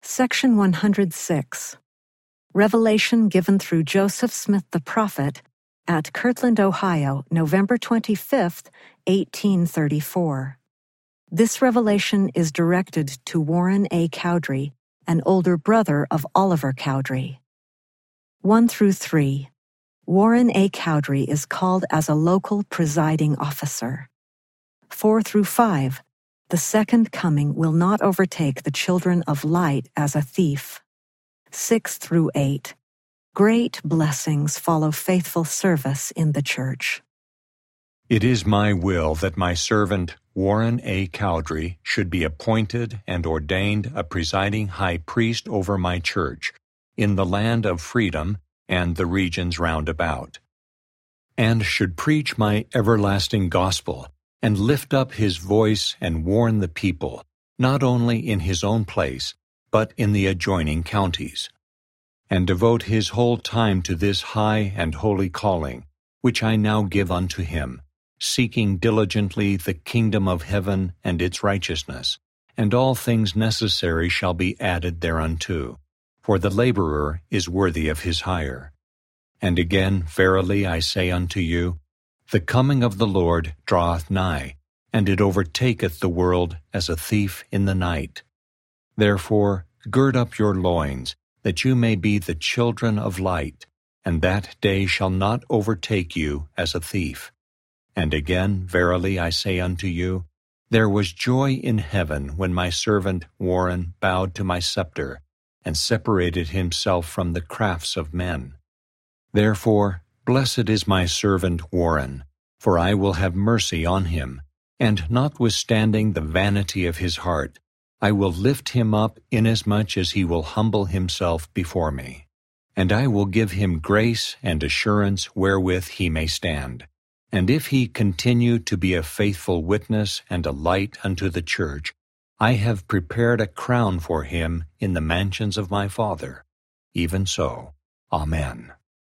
Section 106. Revelation given through Joseph Smith the prophet at Kirtland, Ohio, November 25, 1834. This revelation is directed to Warren A. Cowdery, an older brother of Oliver Cowdery. 1 through 3. Warren A. Cowdery is called as a local presiding officer. 4 through 5. The second coming will not overtake the children of light as a thief. 6 through 8. Great blessings follow faithful service in the church. It is my will that my servant Warren A. Cowdery should be appointed and ordained a presiding high priest over my church in the land of freedom and the regions round about, and should preach my everlasting gospel and lift up his voice and warn the people, not only in his own place, but in the adjoining counties, and devote his whole time to this high and holy calling, which I now give unto him, seeking diligently the kingdom of heaven and its righteousness, and all things necessary shall be added thereunto, for the laborer is worthy of his hire. And again, verily I say unto you, the coming of the Lord draweth nigh, and it overtaketh the world as a thief in the night. Therefore gird up your loins, that you may be the children of light, and that day shall not overtake you as a thief. And again, verily I say unto you, there was joy in heaven when my servant Warren bowed to my scepter, and separated himself from the crafts of men. Therefore, blessed is my servant Warren, for I will have mercy on him, and notwithstanding the vanity of his heart, I will lift him up inasmuch as he will humble himself before me. And I will give him grace and assurance wherewith he may stand. And if he continue to be a faithful witness and a light unto the church, I have prepared a crown for him in the mansions of my Father. Even so. Amen.